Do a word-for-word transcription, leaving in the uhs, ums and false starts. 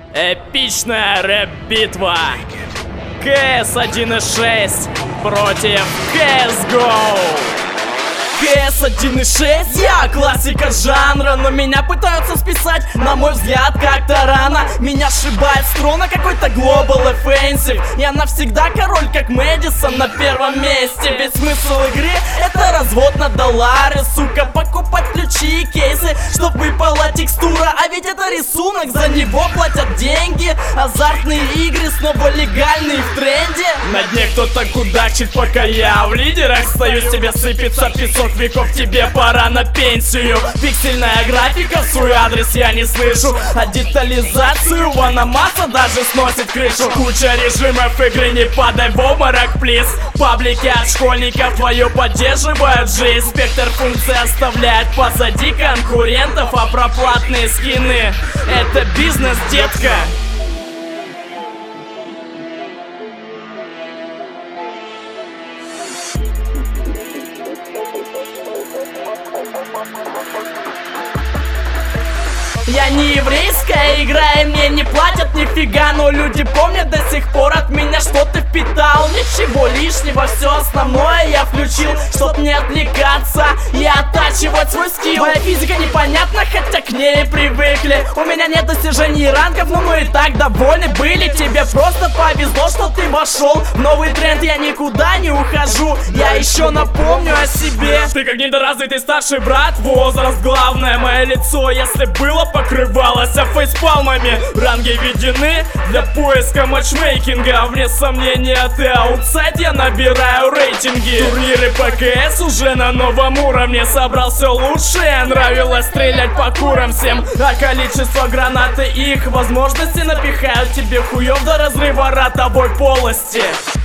Эпичная рэп-битва. КС один и шесть против си эс го. КС один и шесть, я классика жанра, но меня пытаются списать, на мой взгляд, как-то рано. Меня сшибает строна какой-то Global Offensive. Я навсегда король, как Мэдисон на первом месте. Ведь смысл игры — это развод на доллары, сука. Покупать ключи и кейсы, чтоб выпала текстура. А ведь это рисунок, за него платят деньги. Азартные игры снова легальные в тренде. На дне кто-то кудачит, пока я в лидерах стою. Себе сыпется песок веков, тебе пора на пенсию. Пиксельная графика, в свой адрес я не слышу. А детализацию Ванамаса даже сносит крышу. Куча режимов игры, не падай в обморок, плиз. Паблики от школьников твою поддерживают жизнь. Спектр функций оставляет позади конкурентов. А про платные скины — это бизнес, детка. Я не еврейская игра, и мне не платят нифига. Но люди помнят до сих пор от меня, что ты впитал. Ничего лишнего, все основное я включил, чтоб не отвлекаться и оттачивать свой скилл. Моя физика непонятна, хотя к ней привыкли. У меня нет достижений и рангов, но мы и так довольны были. Тебе просто повезло, что ты вошел в новый тренд. Я никуда не ухожу, я еще напомню о себе. Ты как недоразвитый старший брат, возраст главное. Мое лицо, если было, покрывалась фейспалмами. Ранги введены для поиска матчмейкинга. Вне сомнения, ты аутсайд, я набираю рейтинги. Турниры по КС уже на новом уровне. Собрал все лучшее, нравилось стрелять по курам всем. А количество гранат и их возможности напихают тебе хуёв до разрыва ротовой полости.